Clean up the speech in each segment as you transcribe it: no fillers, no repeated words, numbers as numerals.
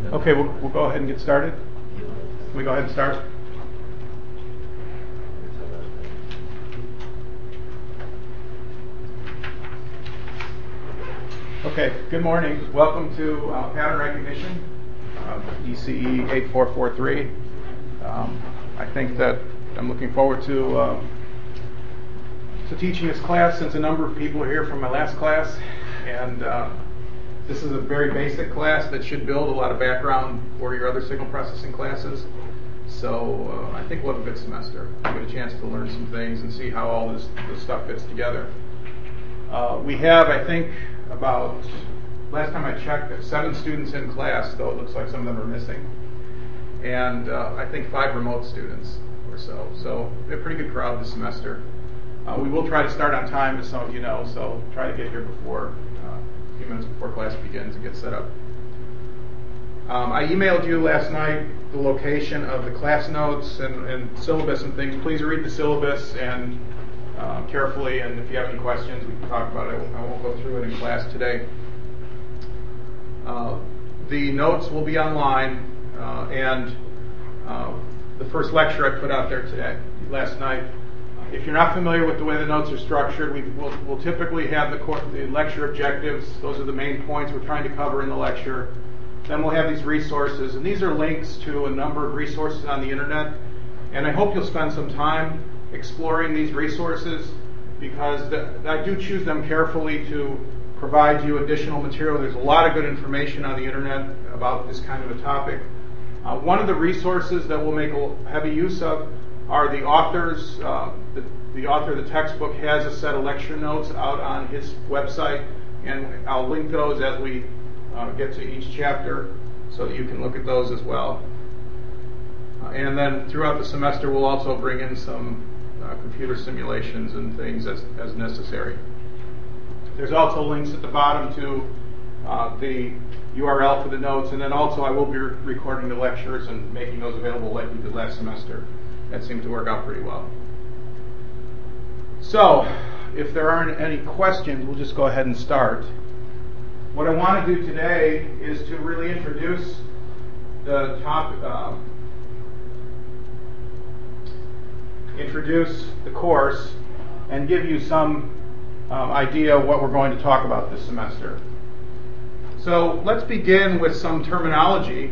Okay, we'll go ahead and get started. Can we go ahead and start? Okay, good morning. Welcome to Pattern Recognition, ECE 8443. I think that I'm looking forward to teaching this class since a number of people are here from my last class, and this is a very basic class that should build a lot of background for your other signal processing classes. So I think we'll have a good semester. We'll get a chance to learn some things and see how all this stuff fits together. We have, I think, about, last time I checked, 7 students in class, though it looks like some of them are missing. And I think 5 remote students or so. So we have a pretty good crowd this semester. We will try to start on time, as some of you know, so try to get here before a few minutes before class begins and get set up. I emailed you last night the location of the class notes and syllabus and things. Please read the syllabus and carefully, and if you have any questions, we can talk about it. I won't go through it in class today. The notes will be online, and the first lecture I put out there last night. If you're not familiar with the way the notes are structured, we'll typically have the lecture objectives. Those are the main points we're trying to cover in the lecture. Then we'll have these resources, and these are links to a number of resources on the internet. And I hope you'll spend some time exploring these resources, because I do choose them carefully to provide you additional material. There's a lot of good information on the internet about this kind of a topic. One of the resources that we'll make a heavy use of are the authors. The author of the textbook has a set of lecture notes out on his website, and I'll link those as we get to each chapter so that you can look at those as well. And then throughout the semester, we'll also bring in some computer simulations and things as necessary. There's also links at the bottom to the URL for the notes, and then also I will be recording the lectures and making those available like we did last semester. That seemed to work out pretty well. So, if there aren't any questions, we'll just go ahead and start. What I want to do today is to really introduce the topic, introduce the course, and give you some idea of what we're going to talk about this semester. So let's begin with some terminology.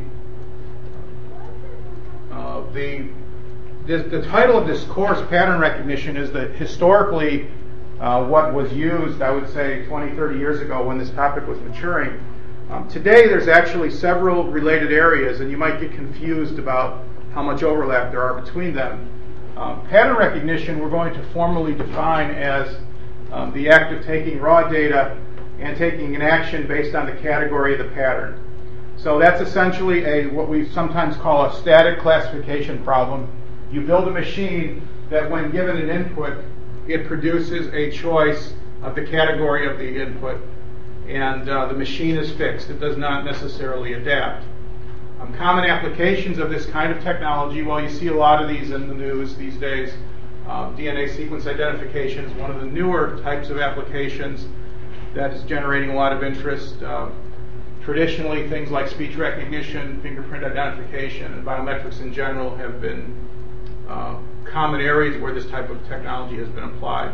The title of this course, Pattern Recognition, is that historically what was used, I would say, 20, 30 years ago when this topic was maturing. Today there's actually several related areas, and you might get confused about how much overlap there are between them. Pattern recognition we're going to formally define as the act of taking raw data and taking an action based on the category of the pattern. So that's essentially what we sometimes call a static classification problem. You build a machine that when given an input, it produces a choice of the category of the input, and the machine is fixed. It does not necessarily adapt. Common applications of this kind of technology, well, you see a lot of these in the news these days. DNA sequence identification is one of the newer types of applications that is generating a lot of interest. Traditionally, things like speech recognition, fingerprint identification, and biometrics in general have been common areas where this type of technology has been applied.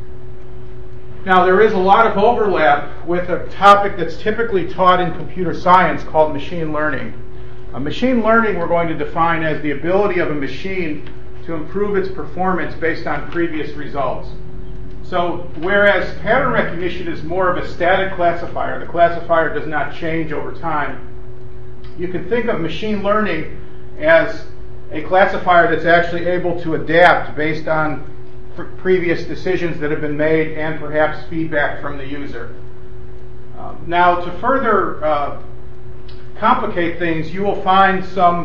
Now, there is a lot of overlap with a topic that's typically taught in computer science called machine learning. Machine learning we're going to define as the ability of a machine to improve its performance based on previous results. So, whereas pattern recognition is more of a static classifier, the classifier does not change over time, you can think of machine learning as a classifier that's actually able to adapt based on previous decisions that have been made and perhaps feedback from the user. Now, to further complicate things, you will find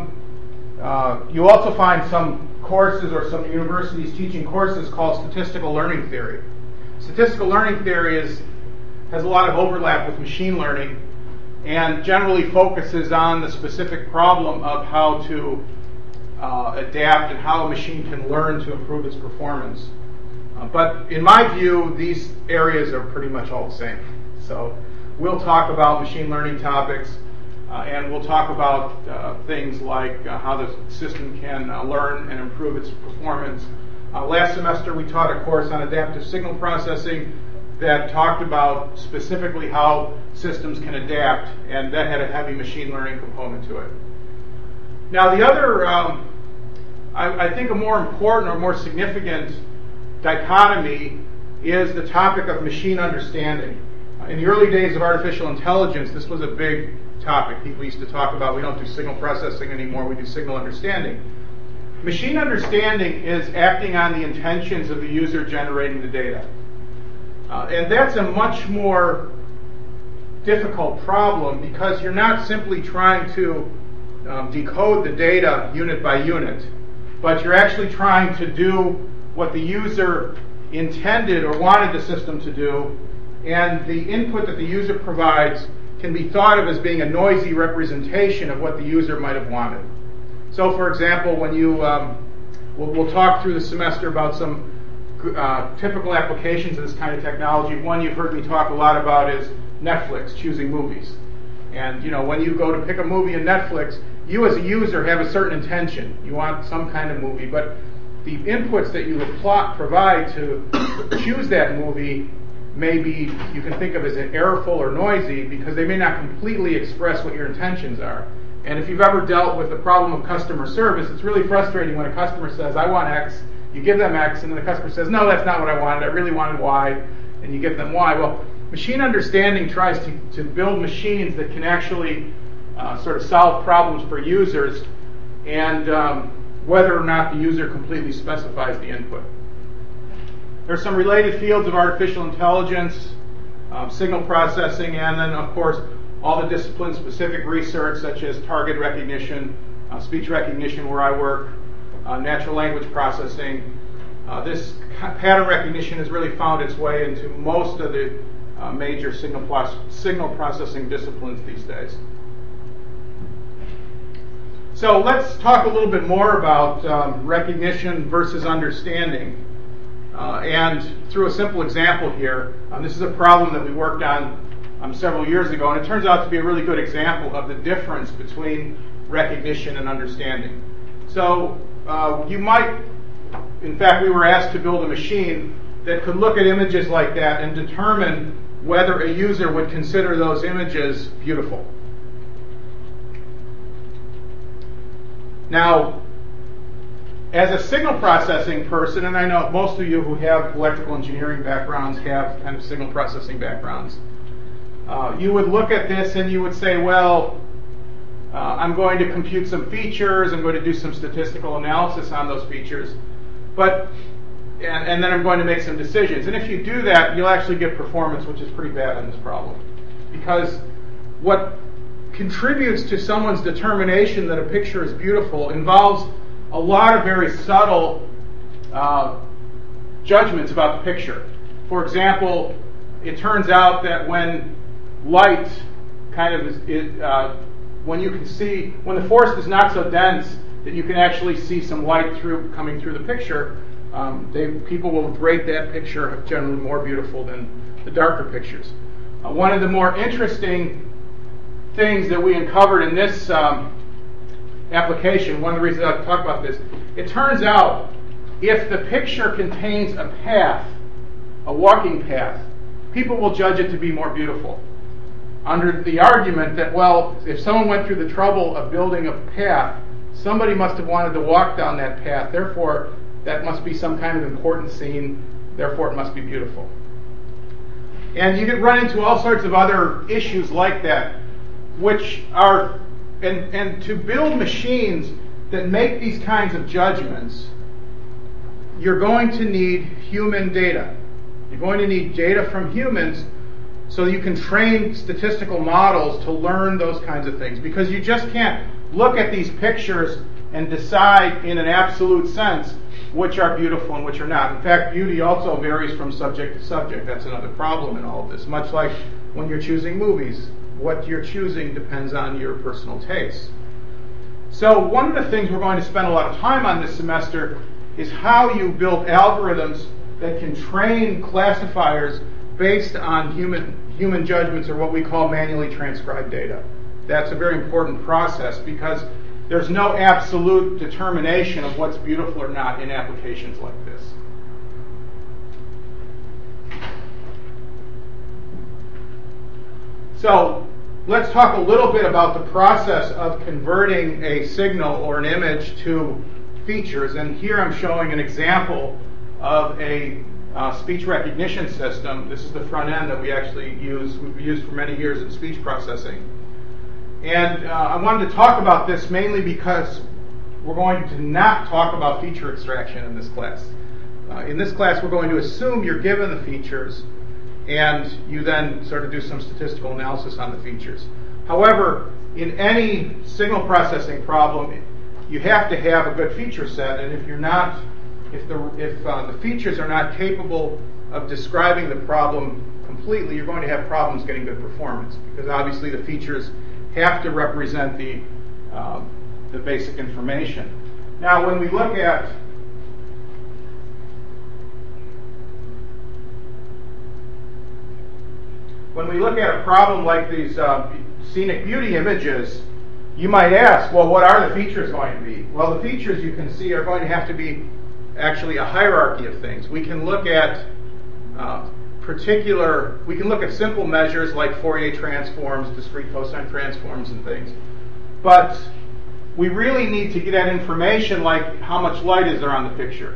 you also find some courses or some universities teaching courses called statistical learning theory. Statistical learning theory has a lot of overlap with machine learning and generally focuses on the specific problem of how to adapt and how a machine can learn to improve its performance. But in my view, these areas are pretty much all the same. So we'll talk about machine learning topics. And we'll talk about things like how the system can learn and improve its performance. Last semester we taught a course on adaptive signal processing that talked about specifically how systems can adapt, and that had a heavy machine learning component to it. Now the other, I think a more important or more significant dichotomy is the topic of machine understanding. In the early days of artificial intelligence, this was a big topic. People used to talk about, we don't do signal processing anymore, we do signal understanding. Machine understanding is acting on the intentions of the user generating the data. And that's a much more difficult problem because you're not simply trying to decode the data unit by unit, but you're actually trying to do what the user intended or wanted the system to do, and the input that the user provides can be thought of as being a noisy representation of what the user might have wanted. So, for example, when you, we'll talk through the semester about some typical applications of this kind of technology. One you've heard me talk a lot about is Netflix, choosing movies. And, when you go to pick a movie in Netflix, you as a user have a certain intention. You want some kind of movie, but the inputs that you provide to choose that movie may be, you can think of as errorful or noisy because they may not completely express what your intentions are. And if you've ever dealt with the problem of customer service, it's really frustrating when a customer says, I want X, you give them X, and then the customer says, no, that's not what I wanted, I really wanted Y, and you give them Y. Well, machine understanding tries to build machines that can actually sort of solve problems for users, and whether or not the user completely specifies the input. There are some related fields of artificial intelligence, signal processing, and then, of course, all the discipline-specific research, such as target recognition, speech recognition, where I work, natural language processing. This pattern recognition has really found its way into most of the major signal processing disciplines these days. So let's talk a little bit more about recognition versus understanding. And through a simple example here, this is a problem that we worked on several years ago, and it turns out to be a really good example of the difference between recognition and understanding. So you might, in fact, we were asked to build a machine that could look at images like that and determine whether a user would consider those images beautiful. Now, as a signal processing person, and I know most of you who have electrical engineering backgrounds have kind of signal processing backgrounds, you would look at this and you would say, well, I'm going to compute some features, I'm going to do some statistical analysis on those features, and then I'm going to make some decisions. And if you do that, you'll actually get performance, which is pretty bad on this problem. Because what contributes to someone's determination that a picture is beautiful involves a lot of very subtle judgments about the picture. For example, it turns out that when light kind of when the forest is not so dense that you can actually see some light coming through the picture, people will rate that picture generally more beautiful than the darker pictures. One of the more interesting things that we uncovered in this application, one of the reasons I talk about this, it turns out if the picture contains a path, a walking path, people will judge it to be more beautiful. Under the argument that, well, if someone went through the trouble of building a path, somebody must have wanted to walk down that path, therefore that must be some kind of important scene, therefore it must be beautiful. And you could run into all sorts of other issues like that, which are, and to build machines that make these kinds of judgments, you're going to need human data. You're going to need data from humans so that you can train statistical models to learn those kinds of things. Because you just can't look at these pictures and decide in an absolute sense which are beautiful and which are not. In fact, beauty also varies from subject to subject. That's another problem in all of this. Much like when you're choosing movies, what you're choosing depends on your personal taste. So one of the things we're going to spend a lot of time on this semester is how you build algorithms that can train classifiers based on human judgments, or what we call manually transcribed data. that's a very important process because there's no absolute determination of what's beautiful or not in applications like this. So let's talk a little bit about the process of converting a signal or an image to features. And here I'm showing an example of a speech recognition system. This is the front end that we've used for many years in speech processing. And I wanted to talk about this mainly because we're going to not talk about feature extraction in this class. In this class, we're going to assume you're given the features, and you then sort of do some statistical analysis on the features. However, in any signal processing problem, you have to have a good feature set, and if the features are not capable of describing the problem completely, you're going to have problems getting good performance, because obviously the features have to represent the basic information. Now, when we look at a problem like these scenic beauty images, you might ask, well, what are the features going to be? Well, the features you can see are going to have to be actually a hierarchy of things. We can look at simple measures like Fourier transforms, discrete cosine transforms, and things. But we really need to get at information like how much light is there on the picture?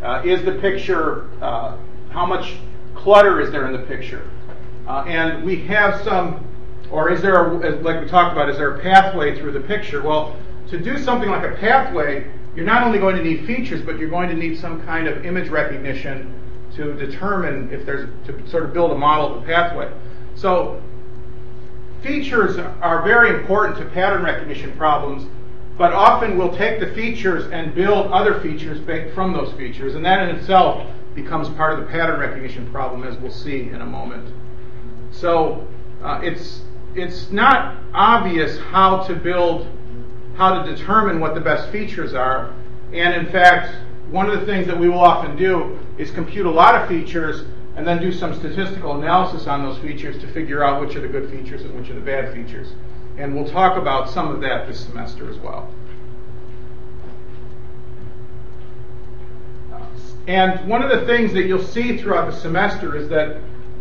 How much clutter is there in the picture? And we have like we talked about, is there a pathway through the picture? Well, to do something like a pathway, you're not only going to need features, but you're going to need some kind of image recognition to determine to sort of build a model of the pathway. So features are very important to pattern recognition problems, but often we'll take the features and build other features from those features, and that in itself becomes part of the pattern recognition problem, as we'll see in a moment. So it's not obvious how to determine what the best features are, and in fact, one of the things that we will often do is compute a lot of features and then do some statistical analysis on those features to figure out which are the good features and which are the bad features. And we'll talk about some of that this semester as well. And one of the things that you'll see throughout the semester is that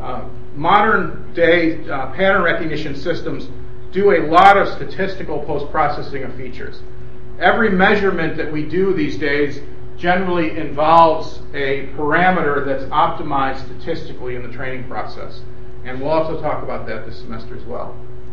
modern day pattern recognition systems do a lot of statistical post-processing of features. Every measurement that we do these days generally involves a parameter that's optimized statistically in the training process. And we'll also talk about that this semester as well.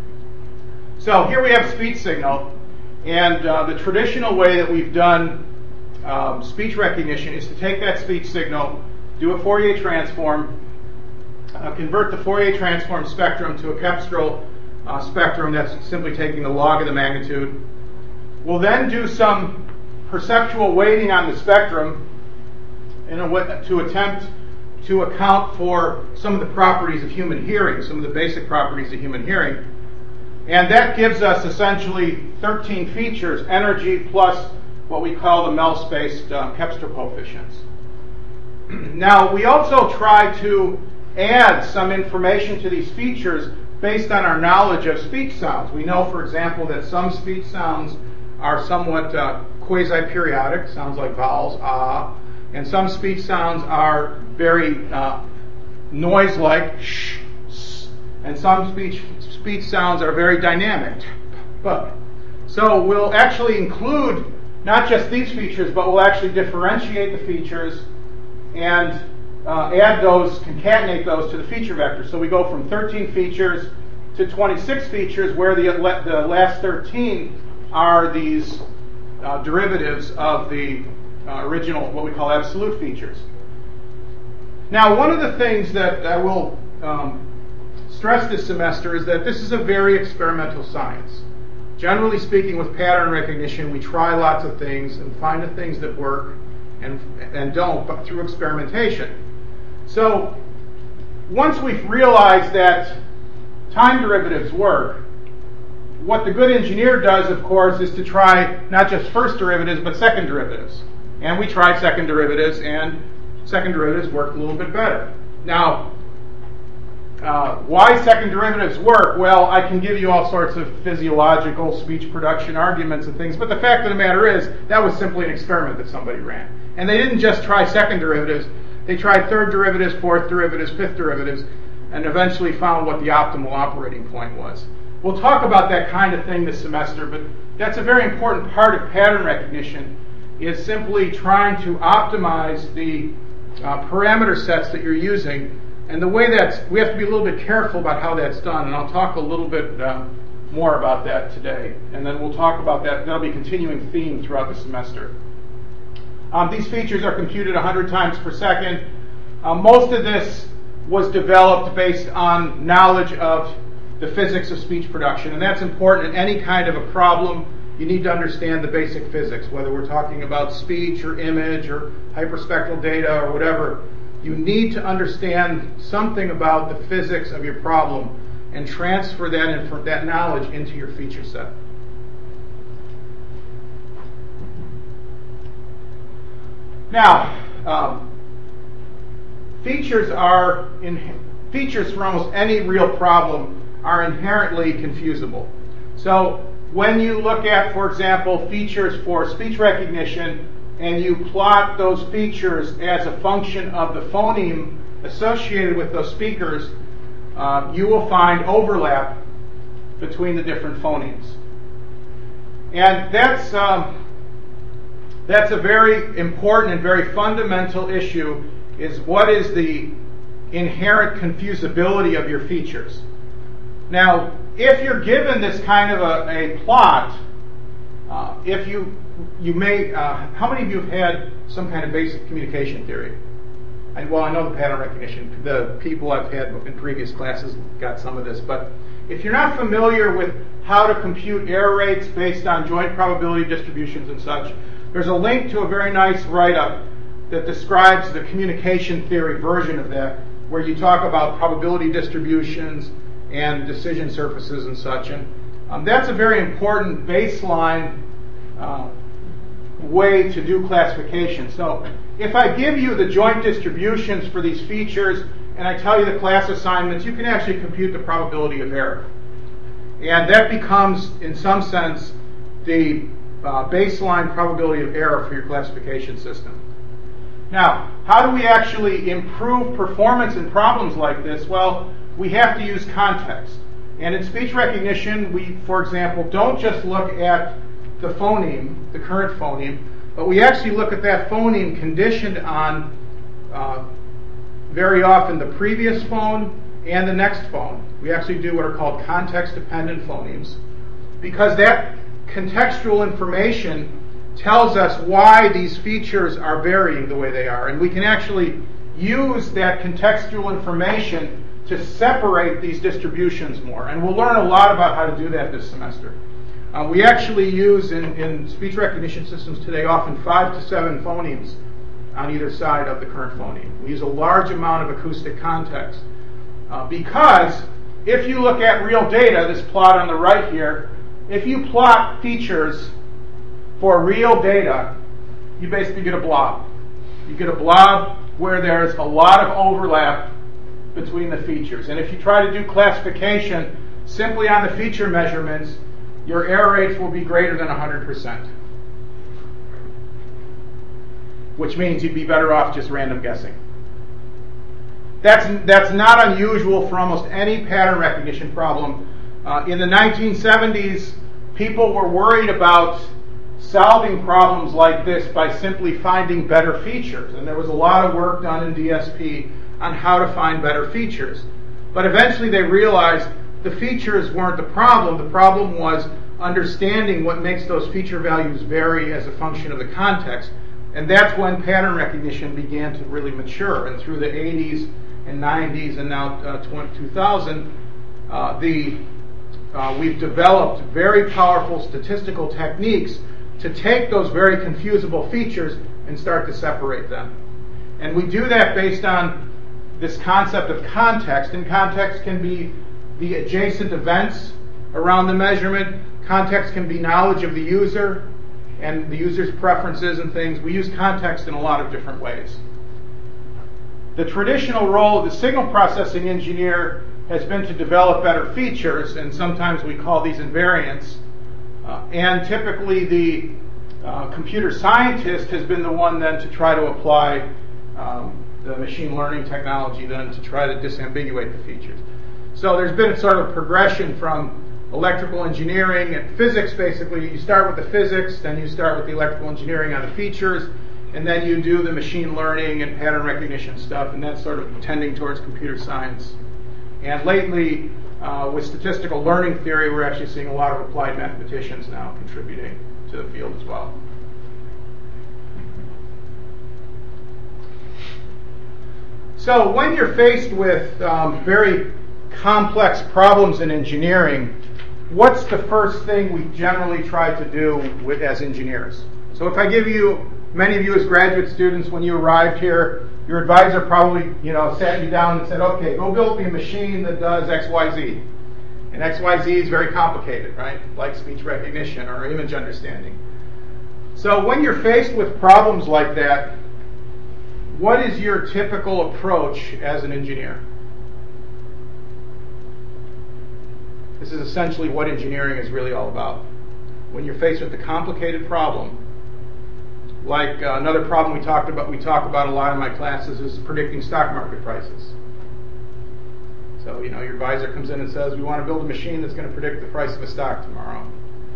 So here we have speech signal, and the traditional way that we've done speech recognition is to take that speech signal, do a Fourier transform, convert the Fourier transform spectrum to a Kepstrel spectrum that's simply taking the log of the magnitude. We'll then do some perceptual weighting on the spectrum to attempt to account for some of the properties of human hearing, some of the basic properties of human hearing. And that gives us essentially 13 features, energy plus what we call the Mel-spaced Kepster coefficients. Now, we also try to add some information to these features based on our knowledge of speech sounds. We know, for example, that some speech sounds are somewhat quasi-periodic, sounds like vowels, ah, and some speech sounds are very noise-like, sh, s, and some speech sounds are very dynamic, but. So we'll actually include not just these features, but we'll actually differentiate the features and add those, concatenate those to the feature vector. So we go from 13 features to 26 features, where the last 13 are these derivatives of the original, what we call absolute features. Now, one of the things that I will stress this semester is that this is a very experimental science. Generally speaking, with pattern recognition, we try lots of things and find the things that work and don't, but through experimentation. So once we've realized that time derivatives work, what the good engineer does, of course, is to try not just first derivatives, but second derivatives. And we tried second derivatives, and second derivatives worked a little bit better. Now, why second derivatives work, well, I can give you all sorts of physiological speech production arguments and things, but the fact of the matter is that was simply an experiment that somebody ran. And they didn't just try second derivatives, they tried third derivatives, fourth derivatives, fifth derivatives, and eventually found what the optimal operating point was. We'll talk about that kind of thing this semester, but that's a very important part of pattern recognition, is simply trying to optimize the parameter sets that you're using. And the way we have to be a little bit careful about how that's done, and I'll talk a little bit more about that today. And then we'll talk about that. That'll be a continuing theme throughout the semester. These features are computed 100 times per second. Most of this was developed based on knowledge of the physics of speech production, and that's important in any kind of a problem. You need to understand the basic physics, whether we're talking about speech or image or hyperspectral data or whatever. You need to understand something about the physics of your problem and transfer that knowledge into your feature set. Now, features for almost any real problem are inherently confusable. So when you look at, for example, features for speech recognition, and you plot those features as a function of the phoneme associated with those speakers, you will find overlap between the different phonemes. And that's a very important and very fundamental issue, is what is the inherent confusability of your features. Now, if you're given this kind of a plot, if you may, how many of you have had some kind of basic communication theory? Well, I know the pattern recognition. The people I've had in previous classes got some of this. But if you're not familiar with how to compute error rates based on joint probability distributions and such, there's a link to a very nice write-up that describes the communication theory version of that, where you talk about probability distributions and decision surfaces and such. And that's a very important baseline way to do classification. So if I give you the joint distributions for these features and I tell you the class assignments, you can actually compute the probability of error. And that becomes, in some sense, the baseline probability of error for your classification system. Now, how do we actually improve performance in problems like this? Well, we have to use context. And in speech recognition, we, for example, don't just look at the phoneme, the current phoneme, but we actually look at that phoneme conditioned on very often the previous phone and the next phone. We actually do what are called context-dependent phonemes, because that contextual information tells us why these features are varying the way they are. And we can actually use that contextual information to separate these distributions more. And we'll learn a lot about how to do that this semester. We actually use, in speech recognition systems today, often 5 to 7 phonemes on either side of the current phoneme. We use a large amount of acoustic context. Because if you look at real data, this plot on the right here, if you plot features for real data, you basically get a blob. You get a blob where there's a lot of overlap between the features. And if you try to do classification simply on the feature measurements, your error rates will be greater than 100%. Which means you'd be better off just random guessing. That's not unusual for almost any pattern recognition problem. In the 1970s, people were worried about solving problems like this by simply finding better features. And there was a lot of work done in DSP on how to find better features. But eventually they realized the features weren't the problem. The problem was understanding what makes those feature values vary as a function of the context. And that's when pattern recognition began to really mature. And through the 80s and 90s and now 2000, we've developed very powerful statistical techniques to take those very confusable features and start to separate them. And we do that based on this concept of context. And context can be the adjacent events around the measurement. Context can be knowledge of the user and the user's preferences and things. We use context in a lot of different ways. The traditional role of the signal processing engineer has been to develop better features, and sometimes we call these invariants. And typically the computer scientist has been the one then to try to apply the machine learning technology then to try to disambiguate the features. So there's been a sort of progression from electrical engineering and physics. Basically, you start with the physics, then you start with the electrical engineering on the features, and then you do the machine learning and pattern recognition stuff, and that's sort of tending towards computer science. And lately, with statistical learning theory, we're actually seeing a lot of applied mathematicians now contributing to the field as well. So when you're faced with very complex problems in engineering, what's the first thing we generally try to do as engineers? So if I give you, many of you as graduate students, when you arrived here, your advisor probably sat you down and said, okay, go build me a machine that does X, Y, Z. And X, Y, Z is very complicated, right? Like speech recognition or image understanding. So when you're faced with problems like that, what is your typical approach as an engineer? This is essentially what engineering is really all about. When you're faced with a complicated problem, like another problem we talk about a lot in my classes is predicting stock market prices. So, your advisor comes in and says, we want to build a machine that's going to predict the price of a stock tomorrow.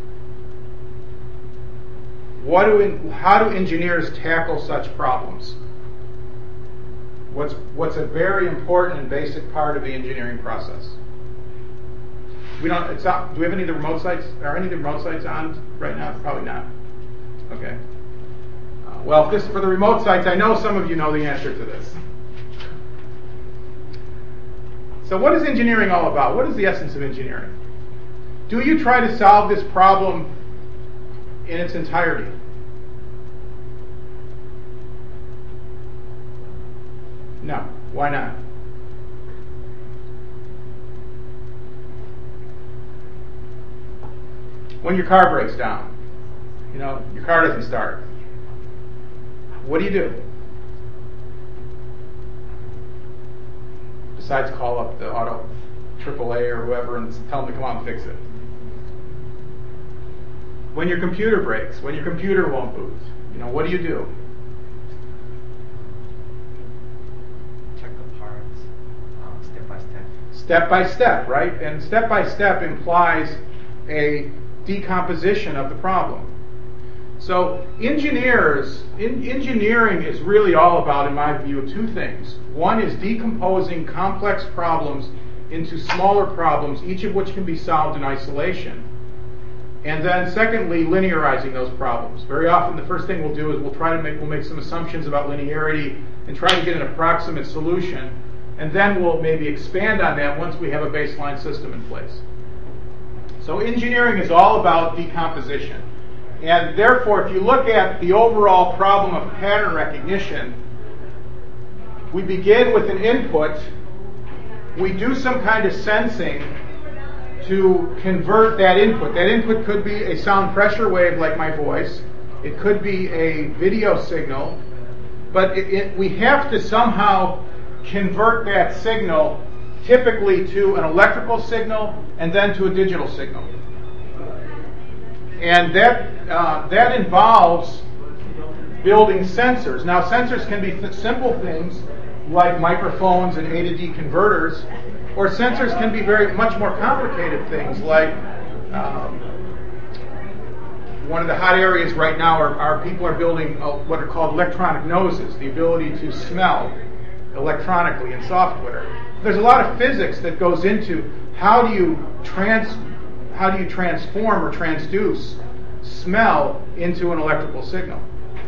How do engineers tackle such problems? What's a very important and basic part of the engineering process? Do we have any of the remote sites? Are any of the remote sites on right now? Probably not. Okay. Well, for the remote sites, I know some of you know the answer to this. So what is engineering all about? What is the essence of engineering? Do you try to solve this problem in its entirety? No. Why not? When your car breaks down, your car doesn't start. What do you do? Besides call up the auto AAA or whoever and tell them to come out and fix it. When your computer breaks, when your computer won't boot, what do you do? Check the parts, step by step. Step by step, right? And step by step implies a decomposition of the problem. So engineering is really all about, in my view, two things. One is decomposing complex problems into smaller problems, each of which can be solved in isolation. And then secondly, linearizing those problems. Very often the first thing we'll do is we'll make some assumptions about linearity and try to get an approximate solution. And then we'll maybe expand on that once we have a baseline system in place. So engineering is all about decomposition. And therefore, if you look at the overall problem of pattern recognition, we begin with an input. We do some kind of sensing to convert that input. That input could be a sound pressure wave like my voice. It could be a video signal. But we have to somehow convert that signal typically to an electrical signal and then to a digital signal. And that involves building sensors. Now, sensors can be simple things like microphones and A to D converters, or sensors can be very much more complicated things like one of the hot areas right now are people are building what are called electronic noses, the ability to smell electronically in software. There's a lot of physics that goes into how do you transform or transduce smell into an electrical signal.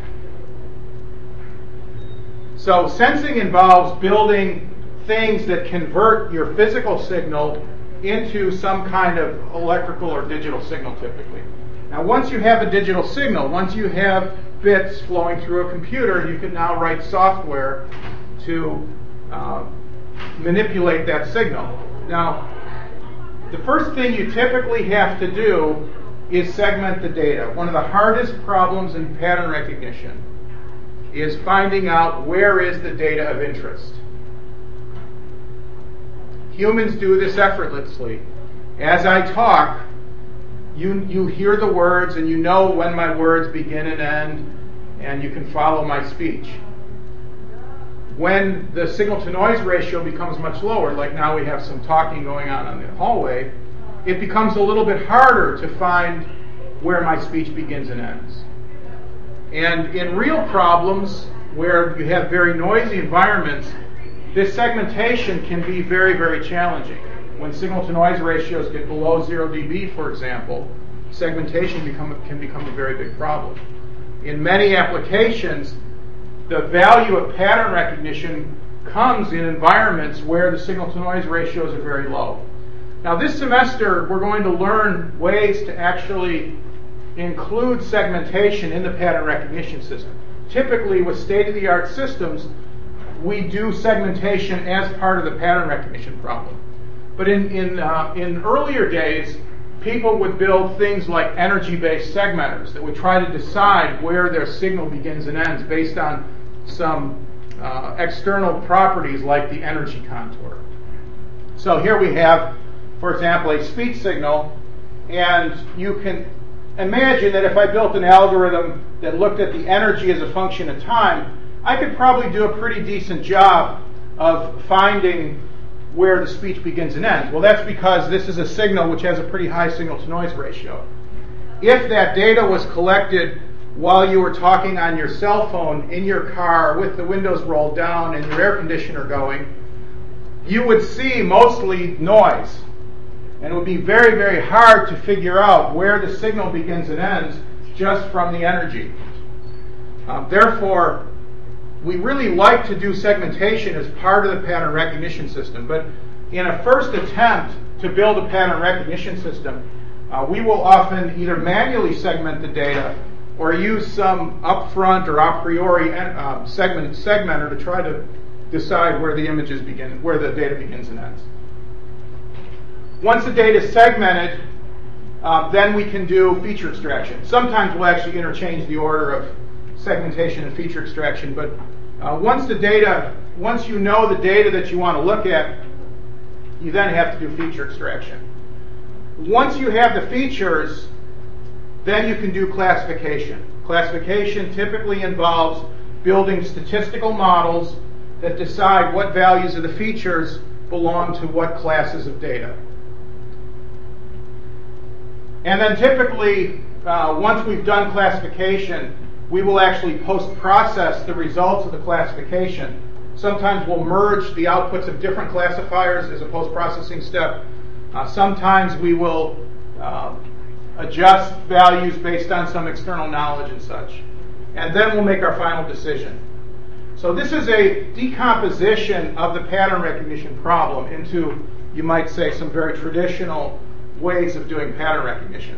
So sensing involves building things that convert your physical signal into some kind of electrical or digital signal typically. Now once you have a digital signal, once you have bits flowing through a computer, you can now write software to manipulate that signal. Now, the first thing you typically have to do is segment the data. One of the hardest problems in pattern recognition is finding out where is the data of interest. Humans do this effortlessly. As I talk, you hear the words and you know when my words begin and end, and you can follow my speech. When the signal-to-noise ratio becomes much lower, like now we have some talking going on the hallway, it becomes a little bit harder to find where my speech begins and ends. And in real problems, where you have very noisy environments, this segmentation can be very, very challenging. When signal-to-noise ratios get below 0 dB, for example, segmentation can become a very big problem. In many applications, the value of pattern recognition comes in environments where the signal-to-noise ratios are very low. Now, this semester, we're going to learn ways to actually include segmentation in the pattern recognition system. Typically, with state-of-the-art systems, we do segmentation as part of the pattern recognition problem. But in earlier days, people would build things like energy-based segmenters that would try to decide where their signal begins and ends based on some external properties like the energy contour. So here we have, for example, a speech signal, and you can imagine that if I built an algorithm that looked at the energy as a function of time, I could probably do a pretty decent job of finding where the speech begins and ends. Well, that's because this is a signal which has a pretty high signal-to-noise ratio. If that data was collected while you were talking on your cell phone in your car with the windows rolled down and your air conditioner going, you would see mostly noise. And it would be very, very hard to figure out where the signal begins and ends just from the energy. Therefore, we really like to do segmentation as part of the pattern recognition system. But in a first attempt to build a pattern recognition system, we will often either manually segment the data or use some upfront or a priori segmenter to try to decide where the images begin, where the data begins and ends. Once the data is segmented, then we can do feature extraction. Sometimes we'll actually interchange the order of segmentation and feature extraction, but once you know the data that you want to look at, you then have to do feature extraction. Once you have the features, then you can do classification. Classification typically involves building statistical models that decide what values of the features belong to what classes of data. And then typically, once we've done classification, we will actually post-process the results of the classification. Sometimes we'll merge the outputs of different classifiers as a post-processing step. Sometimes we will adjust values based on some external knowledge and such. And then we'll make our final decision. So this is a decomposition of the pattern recognition problem into, you might say, some very traditional ways of doing pattern recognition.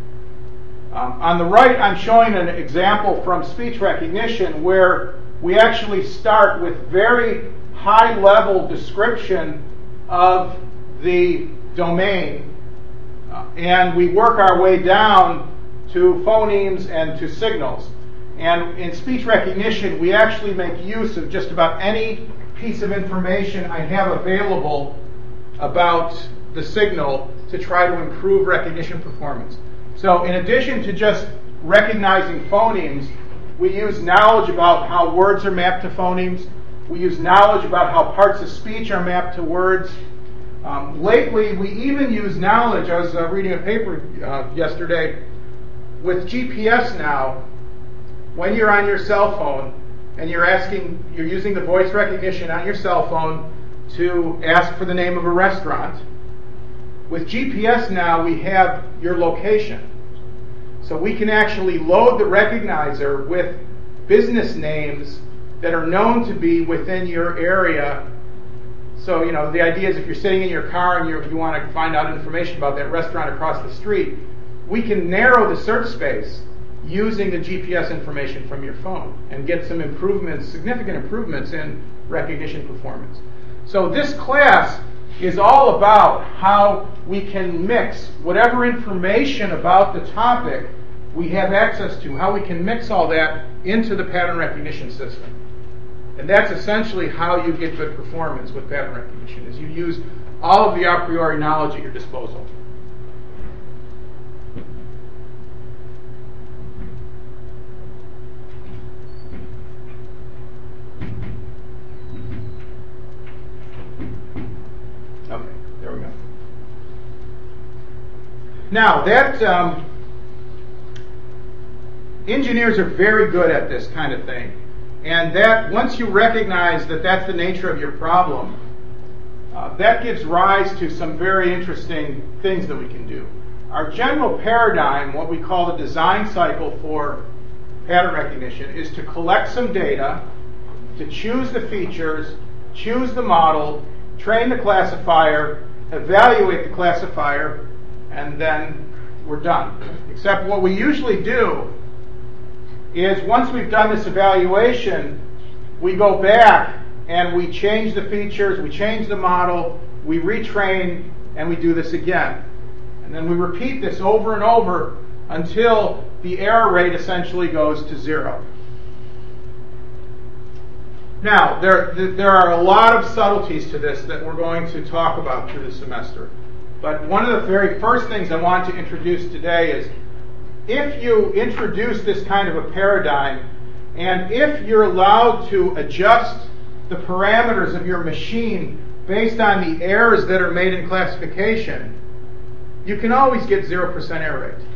On the right, I'm showing an example from speech recognition where we actually start with very high-level description of the domain, and we work our way down to phonemes and to signals. And in speech recognition, we actually make use of just about any piece of information I have available about the signal to try to improve recognition performance. So in addition to just recognizing phonemes, we use knowledge about how words are mapped to phonemes. We use knowledge about how parts of speech are mapped to words. Lately, we even use knowledge. I was reading a paper yesterday with GPS now. When you're on your cell phone and you're using the voice recognition on your cell phone to ask for the name of a restaurant, with GPS now we have your location. So we can actually load the recognizer with business names that are known to be within your area. So, the idea is if you're sitting in your car and you want to find out information about that restaurant across the street, we can narrow the search space using the GPS information from your phone and get some improvements, significant improvements in recognition performance. So this class is all about how we can mix whatever information about the topic we have access to, how we can mix all that into the pattern recognition system. And that's essentially how you get good performance with pattern recognition, is you use all of the a priori knowledge at your disposal. Okay, there we go. Now, that engineers are very good at this kind of thing. And that once you recognize that that's the nature of your problem, that gives rise to some very interesting things that we can do. Our general paradigm, what we call the design cycle for pattern recognition, is to collect some data, to choose the features, choose the model, train the classifier, evaluate the classifier, and then we're done. Except what we usually do is once we've done this evaluation, we go back and we change the features, we change the model, we retrain, and we do this again. And then we repeat this over and over until the error rate essentially goes to 0. Now, there are a lot of subtleties to this that we're going to talk about through the semester. But one of the very first things I want to introduce today is if you introduce this kind of a paradigm, and if you're allowed to adjust the parameters of your machine based on the errors that are made in classification, you can always get 0% error rate.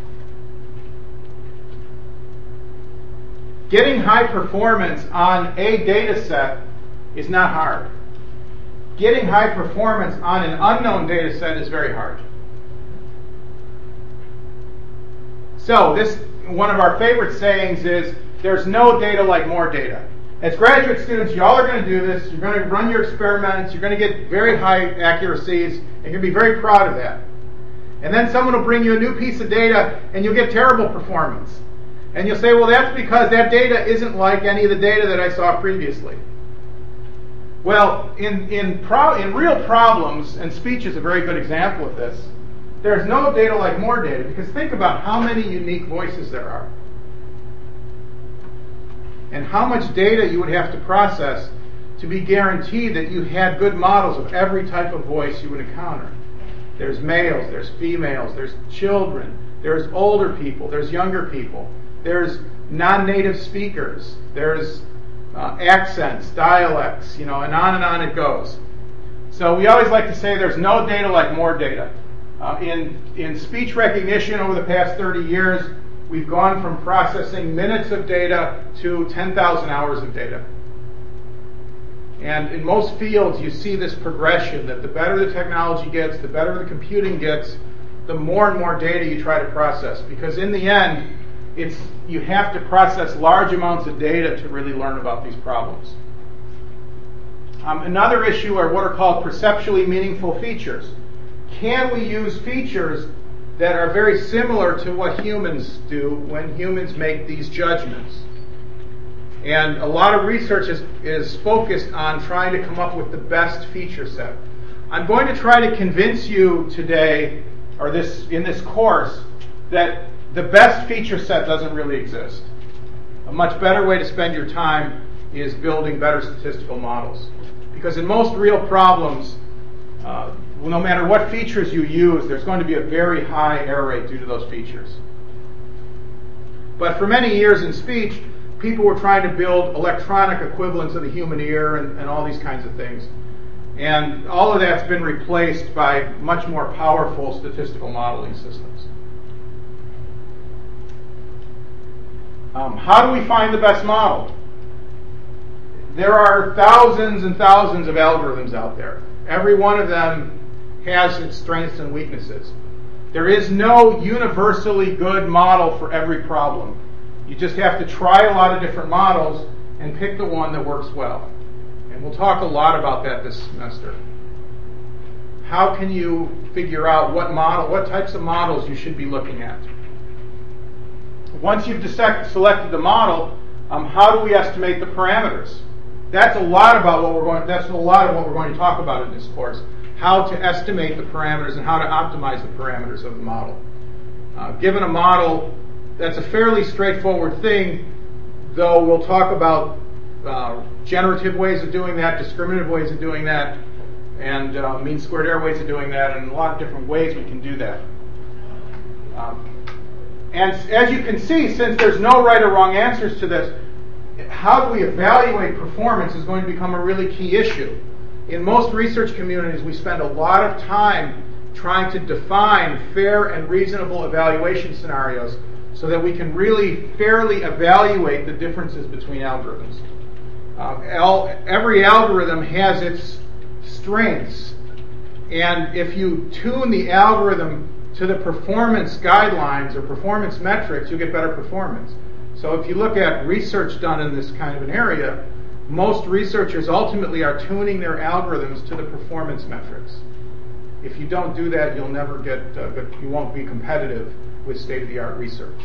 Getting high performance on a data set is not hard. Getting high performance on an unknown data set is very hard. So one of our favorite sayings is, there's no data like more data. As graduate students, y'all are going to do this. You're going to run your experiments. You're going to get very high accuracies. And you're going to be very proud of that. And then someone will bring you a new piece of data, and you'll get terrible performance. And you'll say, well, that's because that data isn't like any of the data that I saw previously. Well, in real problems, and speech is a very good example of this, there's no data like more data, because think about how many unique voices there are. And how much data you would have to process to be guaranteed that you had good models of every type of voice you would encounter. There's males, there's females, there's children, there's older people, there's younger people, there's non-native speakers, there's accents, dialects, and on it goes. So we always like to say there's no data like more data. In speech recognition over the past 30 years, we've gone from processing minutes of data to 10,000 hours of data. And in most fields, you see this progression that the better the technology gets, the better the computing gets, the more and more data you try to process. Because in the end, you have to process large amounts of data to really learn about these problems. Another issue are what are called perceptually meaningful features. Can we use features that are very similar to what humans do when humans make these judgments? And a lot of research is focused on trying to come up with the best feature set. I'm going to try to convince you today, or in this course, that the best feature set doesn't really exist. A much better way to spend your time is building better statistical models. Because in most real problems, no matter what features you use, there's going to be a very high error rate due to those features. But for many years in speech, people were trying to build electronic equivalents of the human ear and all these kinds of things. And all of that's been replaced by much more powerful statistical modeling systems. How do we find the best model? There are thousands and thousands of algorithms out there. Every one of them has its strengths and weaknesses. There is no universally good model for every problem. You just have to try a lot of different models and pick the one that works well. And we'll talk a lot about that this semester. How can you figure out what types of models you should be looking at? Once you've selected the model, how do we estimate the parameters? That's a lot of what we're going to talk about in this course. How to estimate the parameters and how to optimize the parameters of the model. Given a model, that's a fairly straightforward thing, though we'll talk about generative ways of doing that, discriminative ways of doing that. and mean squared error ways of doing that, and a lot of different ways we can do that. And as you can see, since there's no right or wrong answers to this, how do we evaluate performance is going to become a really key issue. In most research communities, we spend a lot of time trying to define fair and reasonable evaluation scenarios so that we can really fairly evaluate the differences between algorithms. Every algorithm has its strengths, and if you tune the algorithm to the performance guidelines or performance metrics, you get better performance. So if you look at research done in this kind of an area, most researchers ultimately are tuning their algorithms to the performance metrics. If you don't do that, you'll never get you won't be competitive with state-of-the-art research.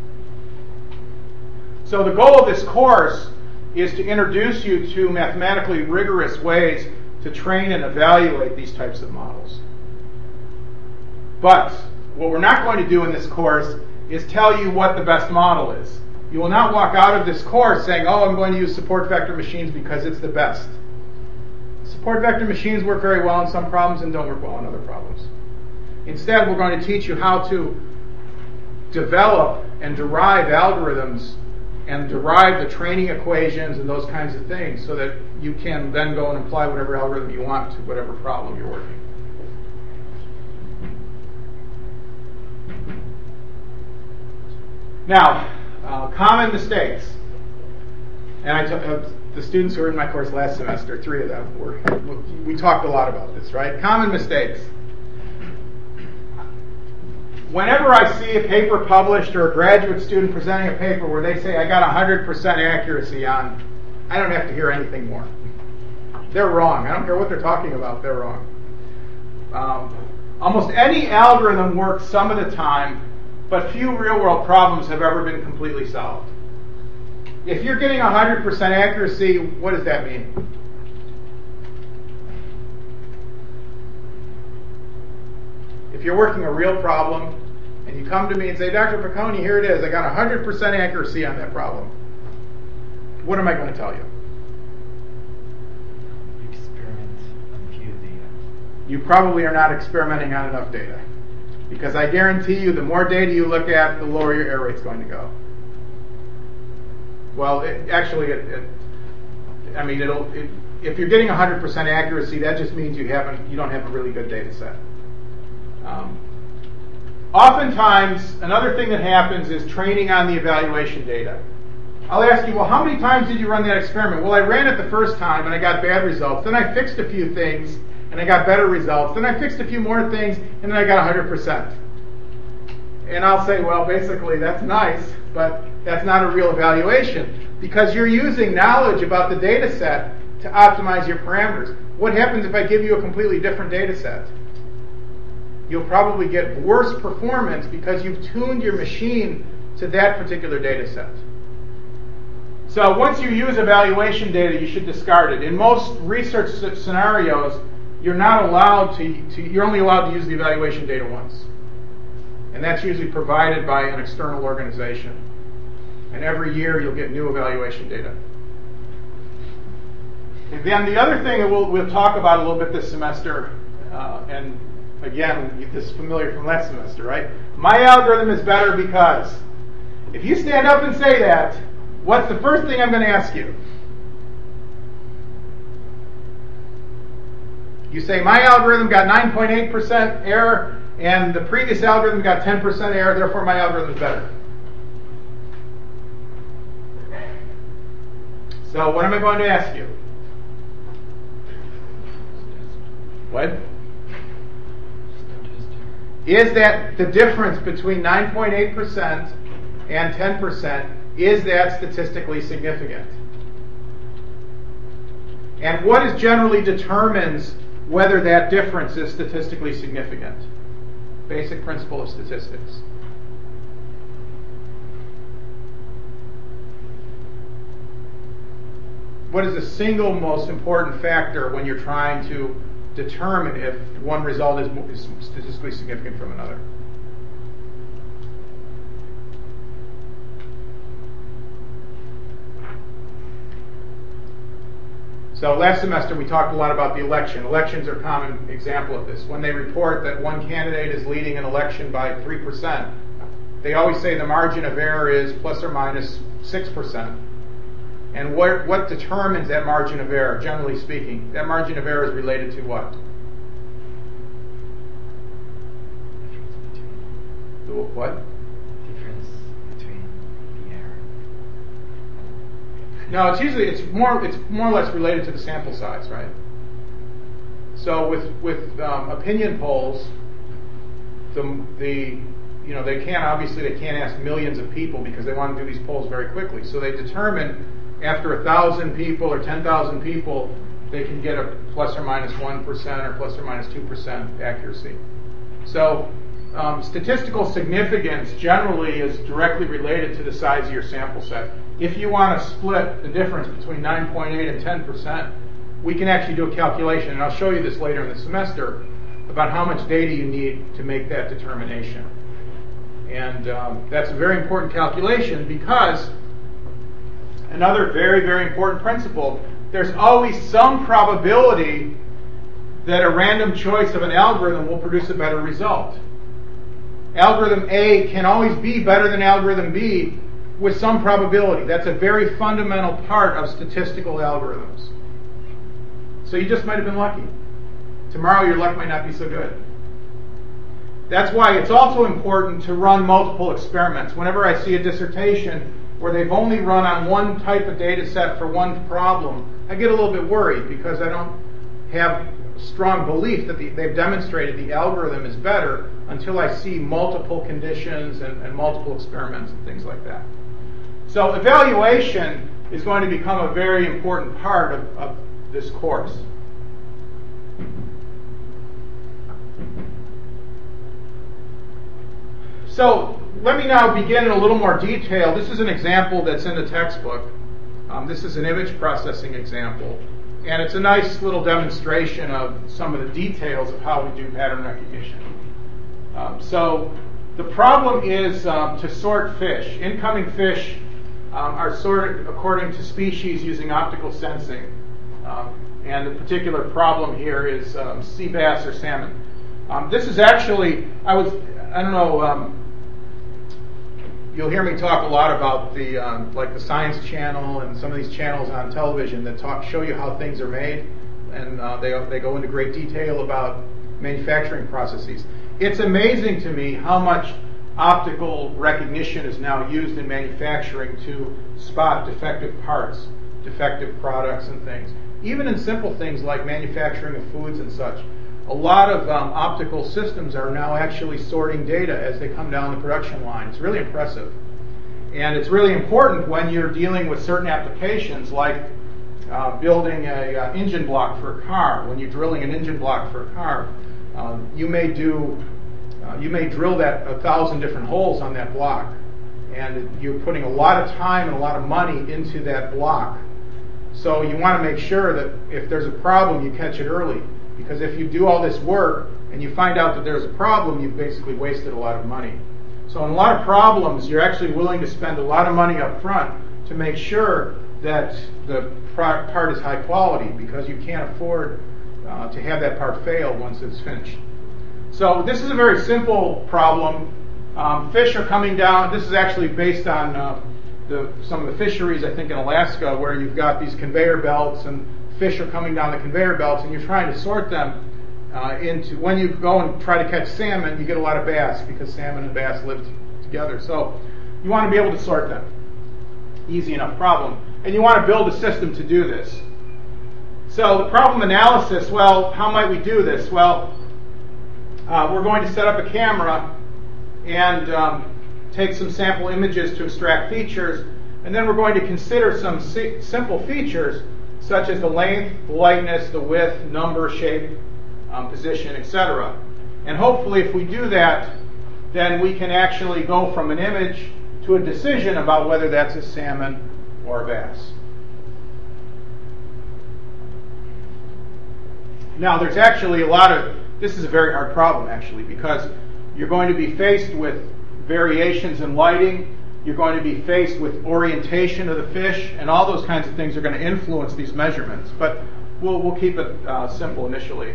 So the goal of this course is to introduce you to mathematically rigorous ways to train and evaluate these types of models. But what we're not going to do in this course is tell you what the best model is. You will not walk out of this course saying, oh, I'm going to use support vector machines because it's the best. Support vector machines work very well on some problems and don't work well on other problems. Instead, we're going to teach you how to develop and derive algorithms and derive the training equations and those kinds of things so that you can then go and apply whatever algorithm you want to whatever problem you're working. Now, common mistakes. And the students who were in my course last semester, 3 of them, we talked a lot about this, right? Common mistakes. Whenever I see a paper published or a graduate student presenting a paper where they say, I got 100% accuracy on, I don't have to hear anything more. They're wrong. I don't care what they're talking about, they're wrong. Almost any algorithm works some of the time, but few real-world problems have ever been completely solved. If you're getting 100% accuracy, what does that mean? If you're working a real problem, and you come to me and say, Dr. Piccone, here it is, I got 100% accuracy on that problem. What am I going to tell you? Experiment on few data. You probably are not experimenting on enough data. Because I guarantee you, the more data you look at, the lower your error rate's going to go. Well, if you're getting 100% accuracy, that just means you don't have a really good data set. Oftentimes, another thing that happens is training on the evaluation data. I'll ask you, well, how many times did you run that experiment? Well, I ran it the first time and I got bad results. Then I fixed a few things and I got better results. Then I fixed a few more things and then I got 100%. And I'll say, well, basically that's nice, but that's not a real evaluation because you're using knowledge about the data set to optimize your parameters. What happens if I give you a completely different data set? You'll probably get worse performance because you've tuned your machine to that particular data set. So once you use evaluation data, you should discard it. In most research scenarios, you're only allowed to use the evaluation data once. And that's usually provided by an external organization. And every year you'll get new evaluation data. And then the other thing that we'll talk about a little bit this semester, and again, this is familiar from last semester, right? My algorithm is better because. If you stand up and say that, what's the first thing I'm going to ask you? You say, my algorithm got 9.8% error, and the previous algorithm got 10% error, therefore my algorithm is better. So what am I going to ask you? What? Is that the difference between 9.8% and 10%, is that statistically significant? And what generally determines whether that difference is statistically significant? Basic principle of statistics. What is the single most important factor when you're trying to determine if one result is statistically significant from another? So last semester we talked a lot about the election. Elections are a common example of this. When they report that one candidate is leading an election by 3%, they always say the margin of error is plus or minus 6%. And what determines that margin of error, generally speaking? That margin of error is related to what? What? Difference between the error. No, it's more or less related to the sample size, right? So with opinion polls, they can't ask millions of people because they want to do these polls very quickly. So they determine after 1,000 people or 10,000 people, they can get a plus or minus 1% or plus or minus 2% accuracy. So statistical significance generally is directly related to the size of your sample set. If you want to split the difference between 9.8 and 10%, we can actually do a calculation, and I'll show you this later in the semester, about how much data you need to make that determination. And that's a very important calculation because another very, very important principle, there's always some probability that a random choice of an algorithm will produce a better result. Algorithm A can always be better than algorithm B with some probability. That's a very fundamental part of statistical algorithms. So you just might have been lucky. Tomorrow your luck might not be so good. That's why it's also important to run multiple experiments. Whenever I see a dissertation where they've only run on one type of data set for one problem, I get a little bit worried because I don't have strong belief that they've demonstrated the algorithm is better until I see multiple conditions and multiple experiments and things like that. So evaluation is going to become a very important part of this course. So let me now begin in a little more detail. This is an example that's in the textbook. This is an image processing example. And it's a nice little demonstration of some of the details of how we do pattern recognition. So the problem is to sort fish. Incoming fish are sorted according to species using optical sensing. And the particular problem here is sea bass or salmon. This is actually, you'll hear me talk a lot about the like the Science Channel and some of these channels on television that show you how things are made, and they go into great detail about manufacturing processes. It's amazing to me how much optical recognition is now used in manufacturing to spot defective parts, defective products and things. Even in simple things like manufacturing of foods and such, a lot of optical systems are now actually sorting data as they come down the production line. It's really impressive. And it's really important when you're dealing with certain applications like building an engine block for a car. When you're drilling an engine block for a car, you may drill that 1,000 different holes on that block. And you're putting a lot of time and a lot of money into that block. So you want to make sure that if there's a problem, you catch it early. Because if you do all this work and you find out that there's a problem, you've basically wasted a lot of money. So in a lot of problems, you're actually willing to spend a lot of money up front to make sure that the part is high quality, because you can't afford to have that part fail once it's finished. So this is a very simple problem. Fish are coming down. This is actually based on some of the fisheries, I think, in Alaska, where you've got these conveyor belts and fish are coming down the conveyor belts, and you're trying to sort them into. When you go and try to catch salmon, you get a lot of bass because salmon and bass live together. So you want to be able to sort them. Easy enough problem. And you want to build a system to do this. So the problem analysis, well, how might we do this? Well, we're going to set up a camera and take some sample images to extract features, and then we're going to consider some simple features such as the length, the lightness, the width, number, shape, position, etc. And hopefully if we do that, then we can actually go from an image to a decision about whether that's a salmon or a bass. Now there's actually this is a very hard problem actually, because you're going to be faced with variations in lighting, You're going to be faced with orientation of the fish, and all those kinds of things are going to influence these measurements. But we'll keep it simple initially.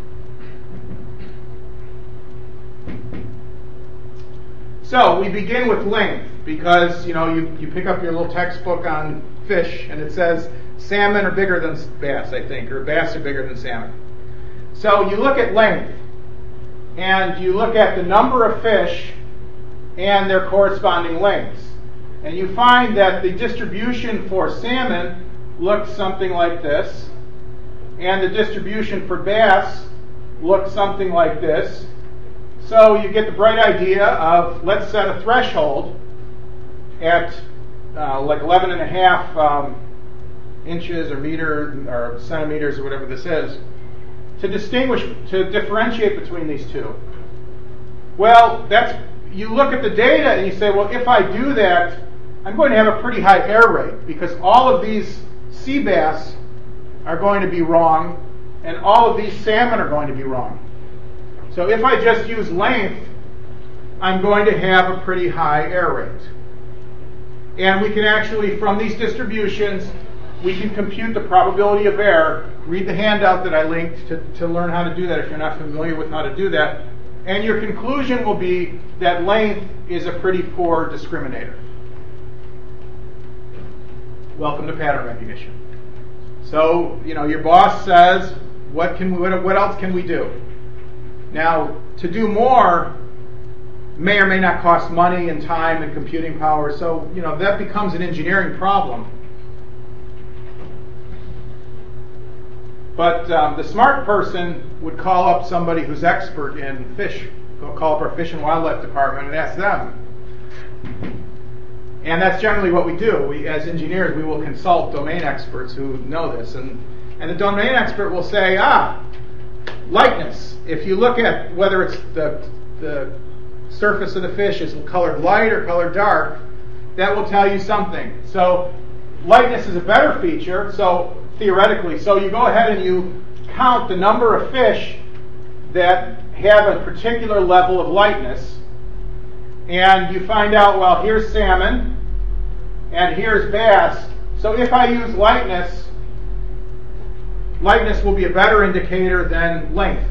So we begin with length because you pick up your little textbook on fish and it says salmon are bigger than bass, I think, or bass are bigger than salmon. So you look at length and you look at the number of fish and their corresponding lengths. And you find that the distribution for salmon looks something like this, and the distribution for bass looks something like this. So you get the bright idea of, let's set a threshold at like 11.5 inches or meter or centimeters or whatever this is, to differentiate between these two. Well, you look at the data and you say, well, if I do that, I'm going to have a pretty high error rate because all of these sea bass are going to be wrong and all of these salmon are going to be wrong. So if I just use length, I'm going to have a pretty high error rate. And we can actually, from these distributions, we can compute the probability of error. Read the handout that I linked to learn how to do that if you're not familiar with how to do that. And your conclusion will be that length is a pretty poor discriminator. Welcome to pattern recognition. So, your boss says, what else can we do? Now, to do more may or may not cost money and time and computing power, so, that becomes an engineering problem. But the smart person would call up somebody who's expert in fish. They'll call up our Fish and Wildlife Department and ask them. And that's generally what we do. As engineers, we will consult domain experts who know this. And the domain expert will say, lightness. If you look at whether it's the surface of the fish is colored light or colored dark, that will tell you something. So lightness is a better feature, theoretically. So you go ahead and you count the number of fish that have a particular level of lightness, and you find out, well, here's salmon, and here's bass. So if I use lightness will be a better indicator than length.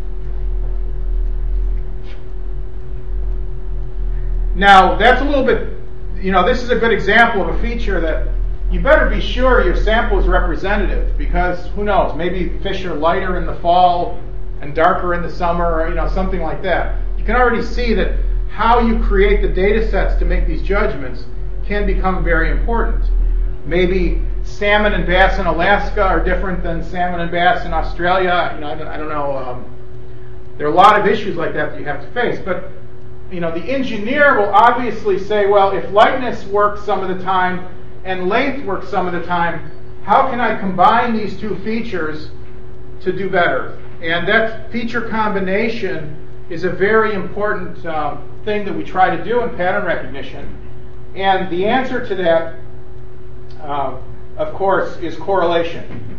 Now, that's a little bit, this is a good example of a feature that you better be sure your sample is representative, because who knows, maybe fish are lighter in the fall and darker in the summer, or something like that. You can already see that how you create the data sets to make these judgments can become very important. Maybe salmon and bass in Alaska are different than salmon and bass in Australia. I don't know. There are a lot of issues like that you have to face. But the engineer will obviously say, well, if lightness works some of the time and length works some of the time, how can I combine these two features to do better? And that feature combination is a very important thing that we try to do in pattern recognition. And the answer to that, of course, is correlation.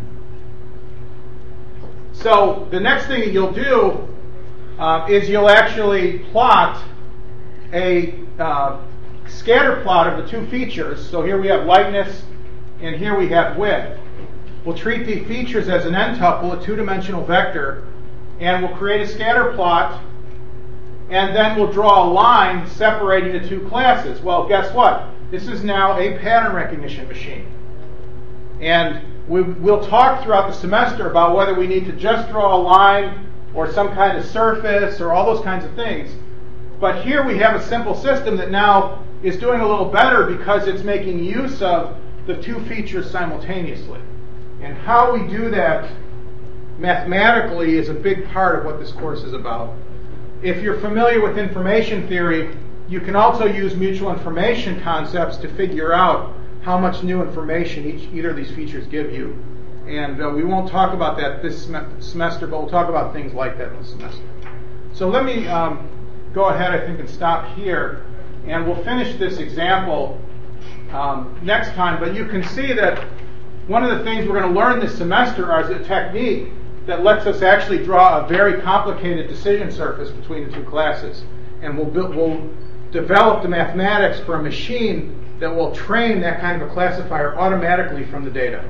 So the next thing that you'll do is you'll actually plot a scatter plot of the two features. So here we have lightness, and here we have width. We'll treat the features as an n-tuple, a two-dimensional vector, and we'll create a scatter plot, and then we'll draw a line separating the two classes. Well, guess what? This is now a pattern recognition machine. And we'll talk throughout the semester about whether we need to just draw a line or some kind of surface or all those kinds of things. But here we have a simple system that now is doing a little better because it's making use of the two features simultaneously. And how we do that mathematically is a big part of what this course is about. If you're familiar with information theory, you can also use mutual information concepts to figure out how much new information either of these features give you. And we won't talk about that this semester, but we'll talk about things like that this semester. So let me go ahead, I think, and stop here. And we'll finish this example next time. But you can see that one of the things we're going to learn this semester is a technique that lets us actually draw a very complicated decision surface between the two classes. And we'll develop the mathematics for a machine that will train that kind of a classifier automatically from the data.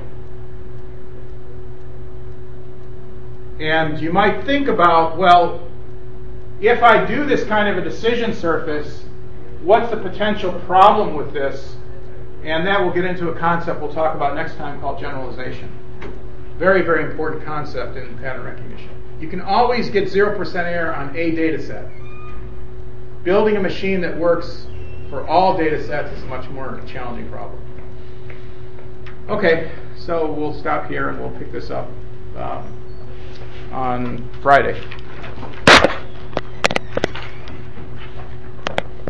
And you might think about, well, if I do this kind of a decision surface, what's the potential problem with this? And that will get into a concept we'll talk about next time called generalization. Very, very important concept in pattern recognition. You can always get 0% error on a data set. Building a machine that works for all data sets is a much more challenging problem. Okay, so we'll stop here and we'll pick this up on Friday.